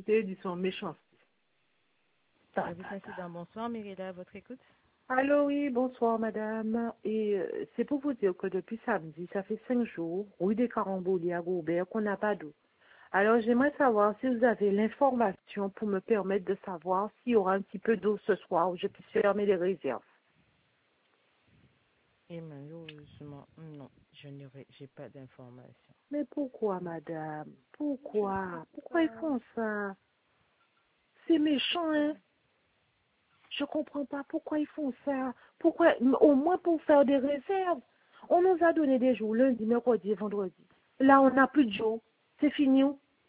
méchanceté, de son méchanceté. Bonsoir, Mérida, à votre écoute. Allô, oui, bonsoir, madame. Et c'est pour vous dire que depuis samedi, ça fait 5 jours, rue des Caramboliers à Goubert, qu'on n'a pas d'eau. Alors, j'aimerais savoir si vous avez l'information pour me permettre de savoir s'il y aura un petit peu d'eau ce soir où je puisse fermer les réserves. Et malheureusement, non, j'ai pas d'informations. Mais pourquoi, madame? Pourquoi? Pourquoi ils font ça? C'est méchant, hein? Je comprends pas pourquoi ils font ça. Pourquoi? Au moins pour faire des réserves. On nous a donné des jours, lundi, mercredi et vendredi. Là, on n'a plus de jours. C'est fini.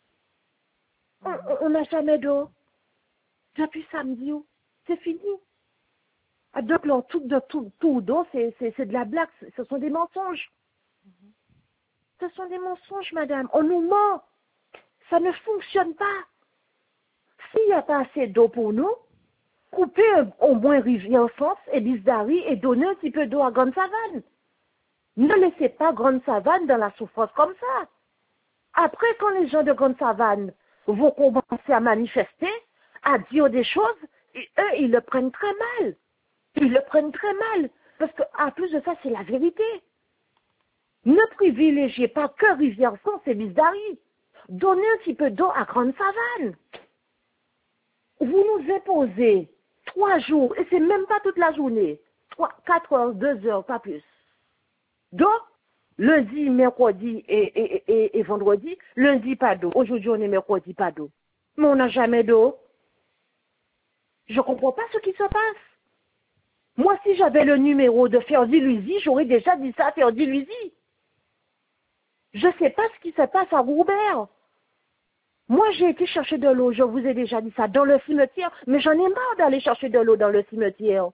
On n'a jamais d'eau. Depuis samedi, c'est fini. Ah, donc, là, tout d'eau, c'est de la blague. Ce sont des mensonges. Ce sont des mensonges, madame. On nous ment. Ça ne fonctionne pas. S'il n'y a pas assez d'eau pour nous, coupez au moins Rivière-Sens et Bisdari et donnez un petit peu d'eau à Grande-Savane. Ne laissez pas Grande-Savane dans la souffrance comme ça. Après, quand les gens de Grande-Savane vont commencer à manifester, à dire des choses, et eux, ils le prennent très mal. Ils le prennent très mal. Parce qu'en plus de ça, c'est la vérité. Ne privilégiez pas que Rivière-Sens et Bisdari. Donnez un petit peu d'eau à Grande-Savane. Vous nous imposez 3 jours, et c'est même pas toute la journée, 4 heures, 2 heures, pas plus. Donc, lundi, mercredi et vendredi, lundi, pas d'eau. Aujourd'hui, on est mercredi, pas d'eau. Mais on n'a jamais d'eau. Je ne comprends pas ce qui se passe. Moi, si j'avais le numéro de Ferdi Luisi, j'aurais déjà dit ça à Ferdi Luisi. Je ne sais pas ce qui se passe à Goubert. Moi, j'ai été chercher de l'eau, je vous ai déjà dit ça, dans le cimetière, mais j'en ai marre d'aller chercher de l'eau dans le cimetière.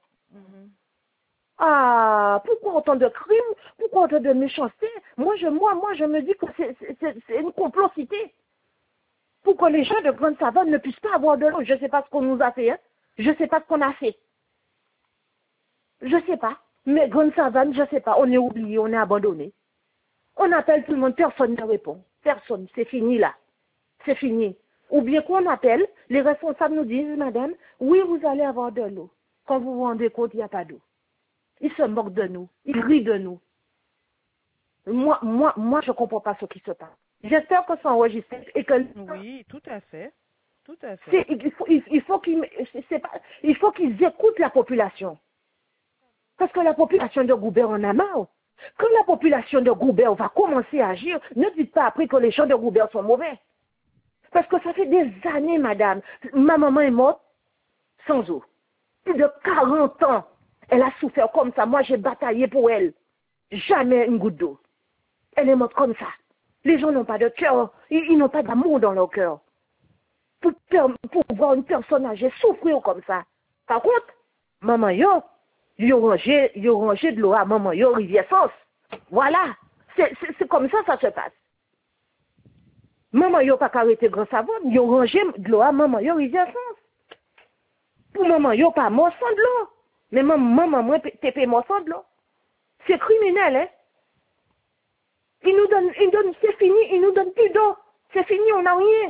Ah, pourquoi autant de crimes? Pourquoi autant de méchanceté? Moi, je me dis que c'est une complocité. Pour que les gens de Grande-Savane ne puissent pas avoir de l'eau. Je ne sais pas ce qu'on nous a fait, hein. Je ne sais pas ce qu'on a fait. Je ne sais pas. Mais Grande-Savane, je ne sais pas. On est oublié, on est abandonné. On appelle tout le monde, personne ne répond. Personne, c'est fini là. C'est fini. Ou bien qu'on appelle, les responsables nous disent, madame, oui, vous allez avoir de l'eau. Quand vous vous rendez compte, il n'y a pas d'eau. Ils se moquent de nous. Ils rient de nous. Moi, je ne comprends pas ce qui se passe. J'espère que c'est enregistré et que... Oui, tout à fait. Tout à fait. Il faut qu'ils écoutent la population. Parce que la population de Goubert en a marre. Quand la population de Goubert va commencer à agir, ne dites pas après que les gens de Goubert sont mauvais. Parce que ça fait des années, madame. Ma maman est morte sans eau. Plus de 40 ans. Elle a souffert comme ça. Moi, j'ai bataillé pour elle. Jamais une goutte d'eau. Elle est morte comme ça. Les gens n'ont pas de cœur. Ils n'ont pas d'amour dans leur cœur. Pour voir une personne âgée souffrir comme ça. Par contre, maman, yo rangé de l'eau à maman, yo Rivière-Sens. Voilà. C'est comme ça se passe. Maman, yo pas arrêté Grande-Savane, yo rangé de l'eau à maman, yo Rivière-Sens. Pour maman, yo pas morceau de l'eau. Mais maman, moi, t'es pas morceau de l'eau. C'est criminel, hein. Ils nous donnent, c'est fini, ils nous donnent plus d'eau. C'est fini, on n'a rien.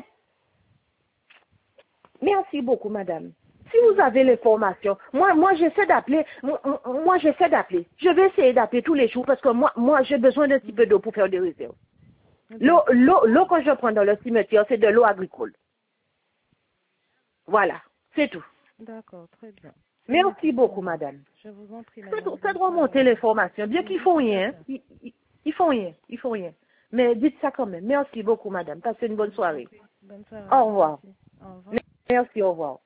Merci beaucoup, madame. Si vous avez l'information, moi j'essaie d'appeler, Je vais essayer d'appeler tous les jours parce que moi j'ai besoin d'un petit peu d'eau pour faire des réserves. L'eau que je prends dans le cimetière, c'est de l'eau agricole. Voilà, c'est tout. D'accord, très bien. Merci beaucoup, madame. Je vous en prie, madame. Faites remonter l'information, bien qu'ils font rien. Ils font rien. Mais dites ça quand même. Merci beaucoup, madame. Passez une bonne soirée. Bonne soirée. Au revoir. Au revoir. Merci, au revoir.